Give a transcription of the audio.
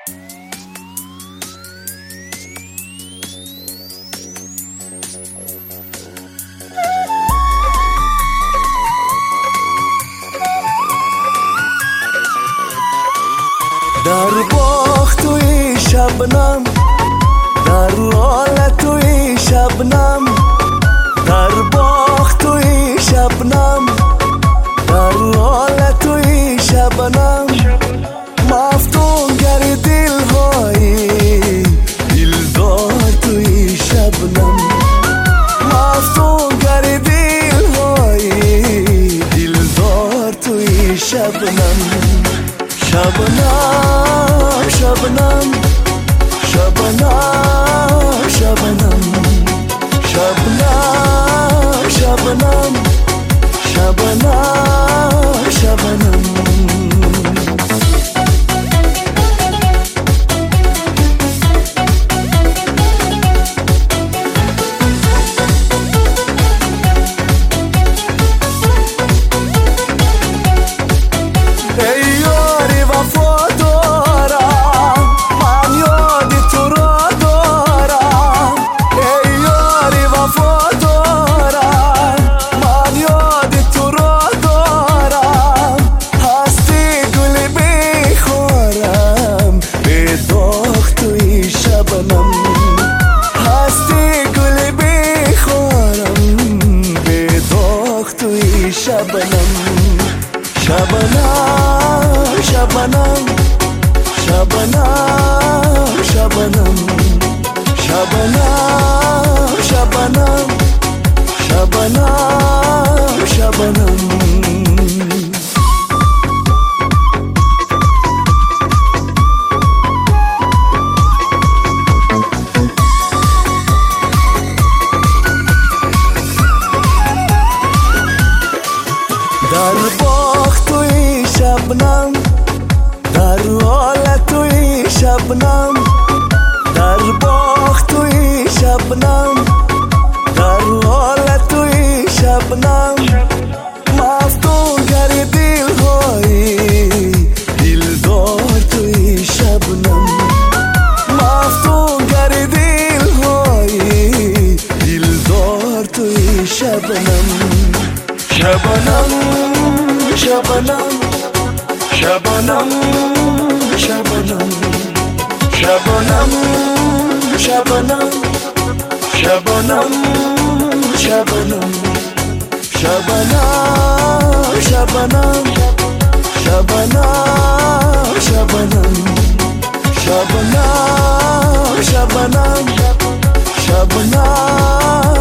در باغ توی شبنم، در حال توی شبنم، در باغ توی شبنم، در حال توی شبنم، مفتون گر دلهای دلدار توی شبنم، مفتون گر دلهای دلدار توی شبنم. شبنم شبنم شبنم شبنم شبنم شبنم شبنم شبنم شبنم شبنم شبنم شبنم شبنم شبنم شبنم شبنم در باغ توی شبنم، در حال توی شبنم، در باغ توی شبنم، در حال توی شبنم، مفتون گر دلهای دلدار توی شبنم، مفتون گر دلهای دلدار توی شبنم. شبنم شبنم شبنم شبنم شبنم شبنم شبنم شبنم شبنم شبنم شبنم شبنم شبنم شبنم شبنم